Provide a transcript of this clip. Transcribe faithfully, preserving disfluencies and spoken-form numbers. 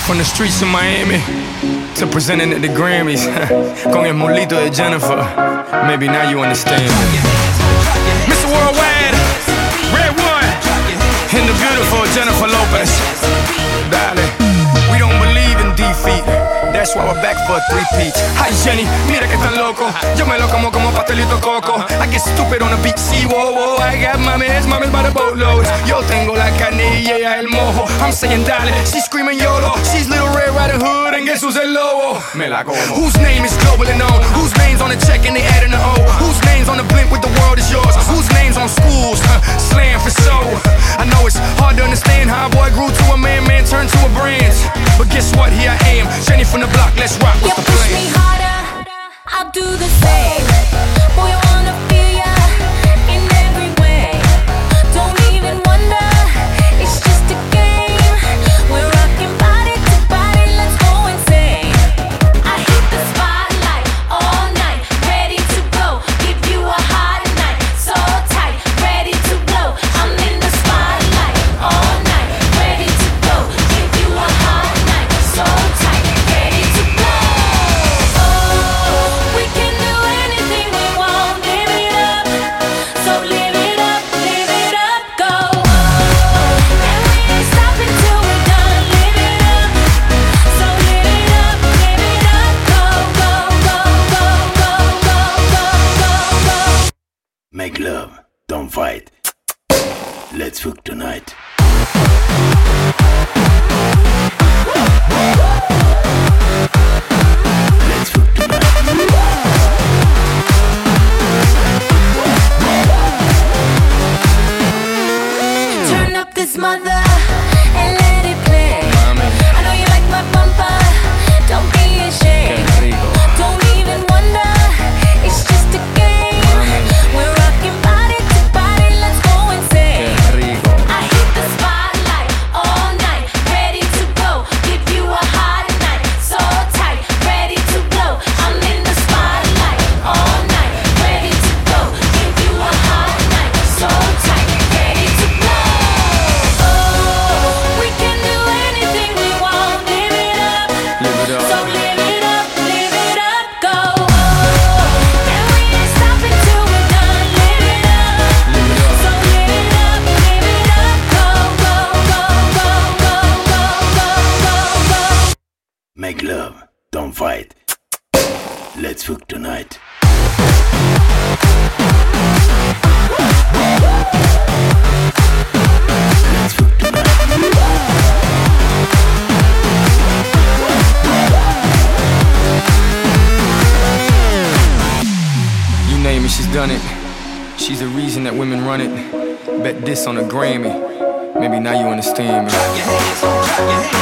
From the streets of Miami to presenting at the Grammys con el mulito de Jennifer. Maybe now you understand. Mister Worldwide, Red One, and the beautiful Jennifer Lopez. Darling, we don't believe in defeat. That's why we're back for a three-peat. Hi Jenny, mira que tan loco. Yo me lo como como pastelito coco. I get stupid on the beat, see, whoa, whoa. I got mames, mames by the boatload. Yo tengo la carne y ella el mojo. I'm saying dale, she's screaming YOLO. She's Little Red Riding Hood and guess who's el lobo? Me la como. Whose name is globally known? Whose name's on the check and they adding the O? Whose name's on the blimp with the world is yours? Whose name's on schools? Huh, slam for show. I know it's hard to understand how a boy grew to a man, man turned to a brand. But guess what? Here I am, Jenny from the block, let's rock. What's the plan? You push me harder, I'll do the same. Boy, I wanna feel ya in every way. Don't even wonder, it's just a game. We're rocking body to body, let's go insane. I hit the spotlight all night, ready to go. Give you a hot night, so tight, ready to blow. I'm in the spotlight all night, ready to go. Give you a hot night, so tight, ready to blow. Make love, don't fight. Let's fuck tonight. Let's fuck tonight. Turn up this mother and let it play. I know you like my bumper, don't be ashamed. Don't even wonder, it's just a game. We're rocking body to body, let's go insane. I hit the spotlight all night, ready to go. Give you a hot night, so tight, ready to blow. I'm in the spotlight all night, ready to go. Give you a hot night, so tight, ready to blow. Oh, we can do anything we want, live it up. So live it up, live it up, go. Oh, and we ain't stopping till we're done, live it up. So live it up, live it up, go, go, go, go, go, go, go, go, go. Make love, don't fight. Let's fuck tonight. Let's fuck tonight. You name it, she's done it. She's the reason that women run it. Bet this on a Grammy. Maybe now you understand me.